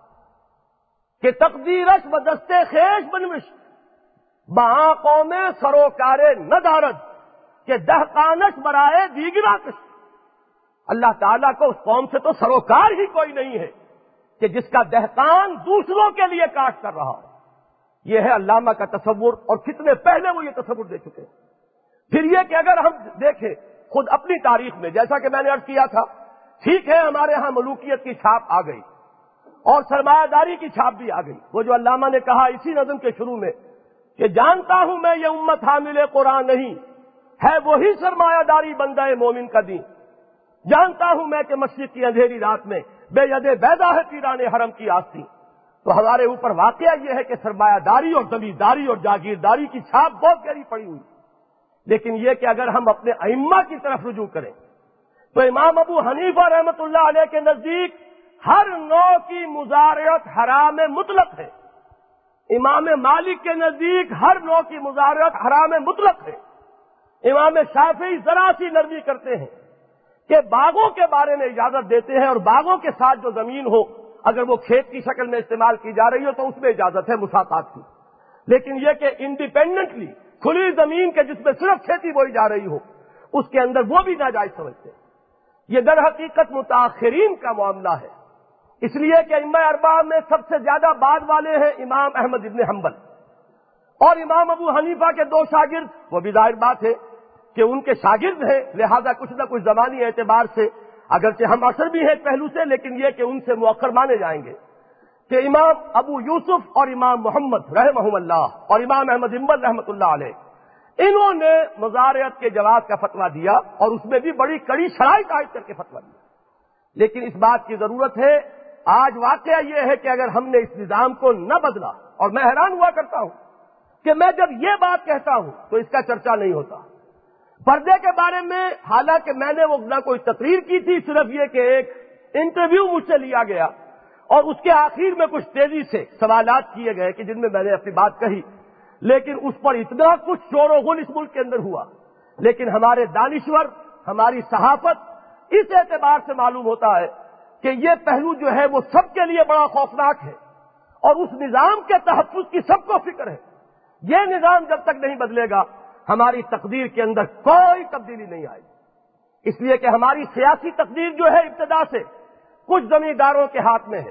کہ تقدیرش بدستے خیش بنوش بہاں قوم سروکارے ندارد کہ دہقانش برائے دیگرا کش۔ اللہ تعالیٰ کو اس قوم سے تو سروکار ہی کوئی نہیں ہے کہ جس کا دہقان دوسروں کے لیے کاشت کر رہا ہے۔ یہ ہے علامہ کا تصور، اور کتنے پہلے وہ یہ تصور دے چکے ہیں۔ پھر یہ کہ اگر ہم دیکھیں خود اپنی تاریخ میں، جیسا کہ میں نے عرض کیا تھا، ٹھیک ہے ہمارے ہاں ملوکیت کی چھاپ آ گئی اور سرمایہ داری کی چھاپ بھی آ گئی۔ وہ جو علامہ نے کہا اسی نظم کے شروع میں کہ جانتا ہوں میں یہ امت حامل قرآن نہیں ہے، وہی سرمایہ داری بندہ مومن کا دین۔ جانتا ہوں میں کہ مشرق کی اندھیری رات میں بے ید بیضا ہے پیران حرم کی آستین۔ تو ہمارے اوپر واقعہ یہ ہے کہ سرمایہ داری اور زمینداری اور جاگیرداری کی چھاپ بہت گہری پڑی ہوئی، لیکن یہ کہ اگر ہم اپنے ائمہ کی طرف رجوع کریں تو امام ابو حنیفہ رحمۃ اللہ علیہ کے نزدیک ہر نوع کی مزارعت حرام مطلق ہے، امام مالک کے نزدیک ہر نوع کی مزارعت حرام مطلق ہے، امام شافعی ذرا سی نرمی کرتے ہیں کہ باغوں کے بارے میں اجازت دیتے ہیں، اور باغوں کے ساتھ جو زمین ہو اگر وہ کھیت کی شکل میں استعمال کی جا رہی ہو تو اس میں اجازت ہے مساقات کی، لیکن یہ کہ انڈیپینڈنٹلی کھلی زمین کے جس میں صرف کھیتی بوئی جا رہی ہو اس کے اندر وہ بھی ناجائز سمجھتے ہیں۔ یہ در حقیقت متاخرین کا معاملہ ہے، اس لیے کہ ائمہ اربعہ میں سب سے زیادہ بعد والے ہیں امام احمد ابن حنبل، اور امام ابو حنیفہ کے 2 شاگرد، وہ بھی ظاہر بات ہے کہ ان کے شاگرد ہیں، لہذا کچھ نہ کچھ زمانی اعتبار سے اگرچہ ہم عصر بھی ہیں ایک پہلو سے، لیکن یہ کہ ان سے مؤخر مانے جائیں گے، کہ امام ابو یوسف اور امام محمد رحمہم اللہ اور امام احمد حنبل رحمۃ اللہ علیہ، انہوں نے مزارعت کے جواز کا فتویٰ دیا اور اس میں بھی بڑی کڑی شرائط عائد کر کے فتویٰ دیا. لیکن اس بات کی ضرورت ہے، آج واقعہ یہ ہے کہ اگر ہم نے اس نظام کو نہ بدلا، اور میں حیران ہوا کرتا ہوں کہ میں جب یہ بات کہتا ہوں تو اس کا چرچا نہیں ہوتا. پردے کے بارے میں حالانکہ میں نے وہ نہ کوئی تقریر کی تھی، صرف یہ کہ ایک انٹرویو مجھ سے لیا گیا اور اس کے آخر میں کچھ تیزی سے سوالات کیے گئے کہ جن میں میں نے اپنی بات کہی، لیکن اس پر اتنا کچھ شور و غل اس ملک کے اندر ہوا. لیکن ہمارے دانشور، ہماری صحافت اس اعتبار سے معلوم ہوتا ہے کہ یہ پہلو جو ہے وہ سب کے لیے بڑا خوفناک ہے اور اس نظام کے تحفظ کی سب کو فکر ہے. یہ نظام جب تک نہیں بدلے گا ہماری تقدیر کے اندر کوئی تبدیلی نہیں آئے گی. اس لیے کہ ہماری سیاسی تقدیر جو ہے ابتدا سے کچھ زمینداروں کے ہاتھ میں ہے،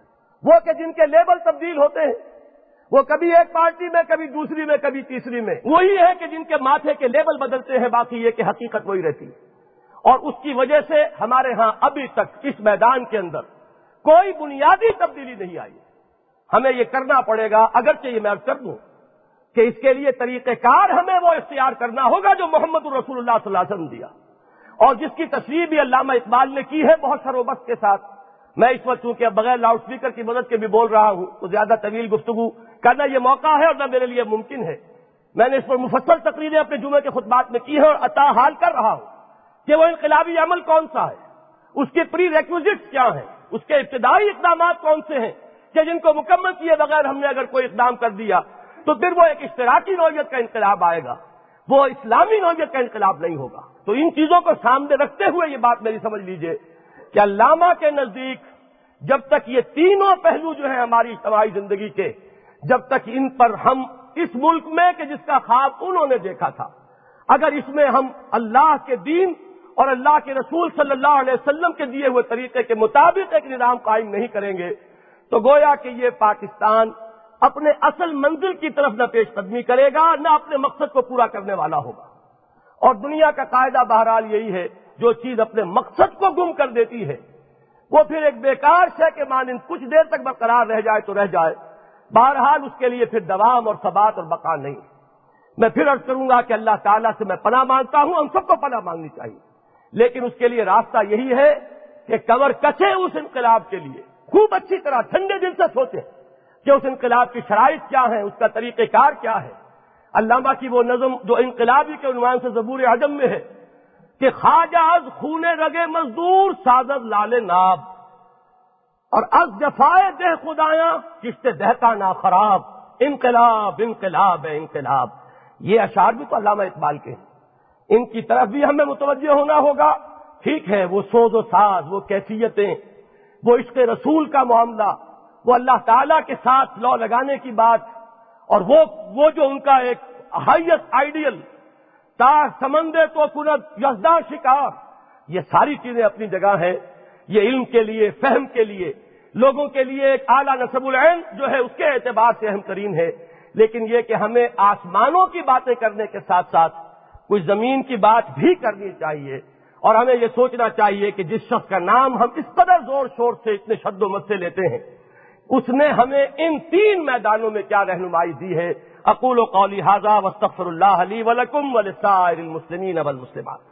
وہ کہ جن کے لیبل تبدیل ہوتے ہیں، وہ کبھی ایک پارٹی میں، کبھی دوسری میں، کبھی تیسری میں، وہی ہے کہ جن کے ماتھے کے لیبل بدلتے ہیں، باقی یہ کہ حقیقت وہی رہتی ہے. اور اس کی وجہ سے ہمارے ہاں ابھی تک اس میدان کے اندر کوئی بنیادی تبدیلی نہیں آئی. ہمیں یہ کرنا پڑے گا، اگرچہ یہ میں عرض کر دوں کہ اس کے لیے طریقہ کار ہمیں وہ اختیار کرنا ہوگا جو محمد الرسول اللہ صلی اللہ علیہ وسلم دیا، اور جس کی تصویر بھی علامہ اقبال نے کی ہے بہت شر و بست کے ساتھ. میں اس وقت چونکہ بغیر لاؤڈ اسپیکر کی مدد کے بھی بول رہا ہوں تو زیادہ طویل گفتگو کرنا یہ موقع ہے اور نہ میرے لیے ممکن ہے. میں نے اس پر مفصل تقریریں اپنے جمعے کے خطبات میں کی ہیں اور عطا حال کر رہا ہوں کہ وہ انقلابی عمل کون سا ہے، اس کی پری ریکوزٹس کیا ہیں، اس کے ابتدائی اقدامات کون سے ہیں کہ جن کو مکمل کیے بغیر ہم نے اگر کوئی اقدام کر دیا تو پھر وہ ایک اشتراکی نوعیت کا انقلاب آئے گا، وہ اسلامی نوعیت کا انقلاب نہیں ہوگا. تو ان چیزوں کو سامنے رکھتے ہوئے یہ بات میری سمجھ لیجئے کہ علامہ کے نزدیک جب تک یہ تینوں پہلو جو ہیں ہماری اجتماعی زندگی کے، جب تک ان پر ہم اس ملک میں کہ جس کا خواب انہوں نے دیکھا تھا، اگر اس میں ہم اللہ کے دین اور اللہ کے رسول صلی اللہ علیہ وسلم کے دیے ہوئے طریقے کے مطابق ایک نظام قائم نہیں کریں گے تو گویا کہ یہ پاکستان اپنے اصل منزل کی طرف نہ پیش قدمی کرے گا، نہ اپنے مقصد کو پورا کرنے والا ہوگا. اور دنیا کا قاعدہ بہرحال یہی ہے، جو چیز اپنے مقصد کو گم کر دیتی ہے وہ پھر ایک بیکار شے کے مانند کچھ دیر تک برقرار رہ جائے تو رہ جائے، بہرحال اس کے لیے پھر دوام اور ثبات اور بقا نہیں. میں پھر عرض کروں گا کہ اللہ تعالیٰ سے میں پناہ مانگتا ہوں، ہم سب کو پناہ مانگنی چاہیے، لیکن اس کے لیے راستہ یہی ہے کہ کمر کسے اس انقلاب کے لیے، خوب اچھی طرح ٹھنڈے دل سے سوچیں کہ اس انقلاب کی شرائط کیا ہیں، اس کا طریقہ کار کیا ہے. علامہ کی وہ نظم جو انقلابی کے عنوان سے زبور عجم میں ہے کہ خواجہ از خون رگے مزدور سازد لال ناب اور از جفائے دہ خدایاں کشت دہتا نا خراب، انقلاب انقلاب ہے انقلاب. یہ اشعار بھی تو علامہ اقبال کے ہیں، ان کی طرف بھی ہمیں متوجہ ہونا ہوگا. ٹھیک ہے، وہ سوز و ساز، وہ کیفیتیں، وہ عشق رسول کا معاملہ، وہ اللہ تعالیٰ کے ساتھ لو لگانے کی بات، اور وہ جو ان کا ایک ہائیسٹ آئیڈیل تا سمندے تو کنت یزداں شکار، یہ ساری چیزیں اپنی جگہ ہیں. یہ علم کے لیے، فہم کے لیے، لوگوں کے لیے ایک اعلیٰ نصب العین جو ہے اس کے اعتبار سے اہم ترین ہے. لیکن یہ کہ ہمیں آسمانوں کی باتیں کرنے کے ساتھ ساتھ کچھ زمین کی بات بھی کرنی چاہیے، اور ہمیں یہ سوچنا چاہیے کہ جس شخص کا نام ہم اس قدر زور شور سے اتنے شد و مد سے لیتے ہیں اس نے ہمیں ان تین میدانوں میں کیا رہنمائی دی ہے. اقول قولی ھذا واستغفر اللہ لی ولکم ولسائر المسلمین والمسلمات.